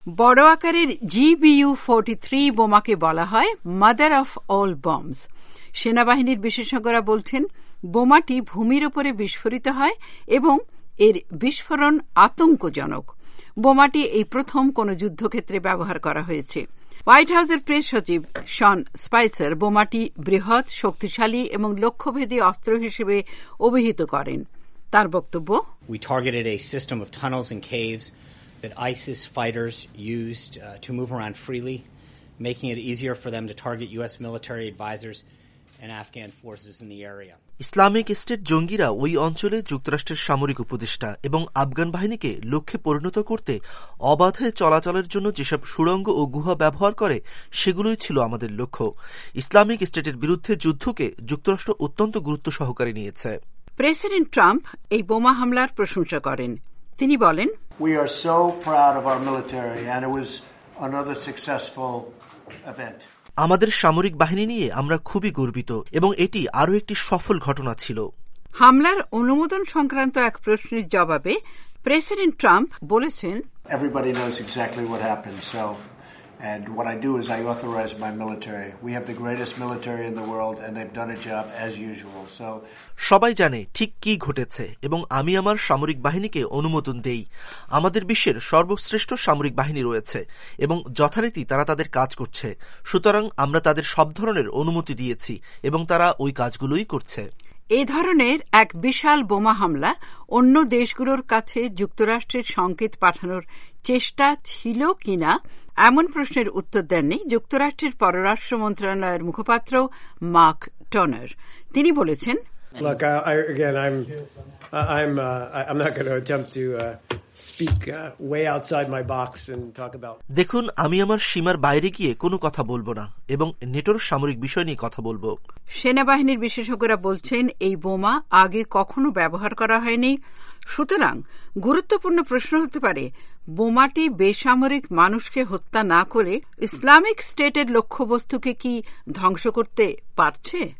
বড় আকারের GBU-43 বোমাকে বলা হয় মাদার অফ অল বম্বস। সেনাবাহিনীর বিশেষজ্ঞরা বলছেন বোমাটি ভূমির উপরে বিস্ফোরিত হয় এবং এর বিস্ফোরণ আতঙ্কজনক। বোমাটি এই প্রথম কোনো যুদ্ধক্ষেত্রে ব্যবহার করা হয়েছে। হোয়াইট হাউসের প্রেস সচিব শন স্পাইসার বোমাটি বৃহৎ, শক্তিশালী এবং লক্ষ্যভেদী অস্ত্র হিসেবে অভিহিত করেন। তার বক্তব্য, We targeted a system of tunnels and caves that ISIS fighters used to move around freely, making it easier for them to target U.S. military advisors and Afghan forces in the area. Islamic State জঙ্গিরা ওই অঞ্চলে যুক্তরাষ্ট্রের সামরিক উপদেষ্টা এবং আফগান বাহিনীকে লক্ষ্যে পরিণত করতে অবাধে চলাচলের জন্য যেসব সুড়ঙ্গ ও গুহা ব্যবহার করে সেগুলোই ছিল আমাদের লক্ষ্য। ইসলামিক স্টেটের বিরুদ্ধে যুদ্ধকে যুক্তরাষ্ট্র অত্যন্ত গুরুত্ব সহকারে নিয়েছে। প্রেসিডেন্ট ট্রাম্প এই বোমা হামলার প্রশংসা করেন। তিনি বলেন, We are so proud of our military and it was another successful event. আমাদের সামরিক বাহিনী নিয়ে আমরা খুবই গর্বিত এবং এটি আরও একটি সফল ঘটনা ছিল। হামলার অনুমোদন সংক্রান্ত এক প্রশ্নের জবাবে প্রেসিডেন্ট ট্রাম্প বলেছেন, Everybody knows exactly what happened. And what I do is I authorize my military. We have the greatest military in the world and they've done a job as usual. সবাই জানে ঠিক কি ঘটেছে এবং আমি আমার সামরিক বাহিনীকে অনুমোদন দেই। আমাদের বিশ্বের সর্বশ্রেষ্ঠ সামরিক বাহিনী রয়েছে এবং যথারীতি তারা তাদের কাজ করছে। সুতরাং আমরা তাদের সব ধরনের অনুমতি দিয়েছি এবং তারা ওই কাজগুলোই করছে। এ ধরনের এক বিশাল বোমা হামলা অন্য দেশগুলোর কাছে যুক্তরাষ্ট্রের সংকেত পাঠানোর চেষ্টা ছিল কিনা এমন প্রশ্নের উত্তর দেননি যুক্তরাষ্ট্রের পররাষ্ট্র মন্ত্রণালয়ের মুখপাত্র মার্ক টনার। তিনি বলেছেন, Look, I'm not going to attempt to speak way outside my box and talk about. দেখুন, আমি আমার সীমার বাইরে গিয়ে কোনো কথা বলবো না এবং নেটোর সামরিক বিষয় নিয়ে কথা বলবো। সেনাবাহিনীর বিশেষজ্ঞরা বলছেন এই বোমা আগে কখনো ব্যবহার করা হয়নি। সুতরাং গুরুত্বপূর্ণ প্রশ্ন হতে পারে, বোমাটি বেসামরিক মানুষকে হত্যা না করে ইসলামিক স্টেটের লক্ষ্যবস্তুকে কি ধ্বংস করতে পারছে?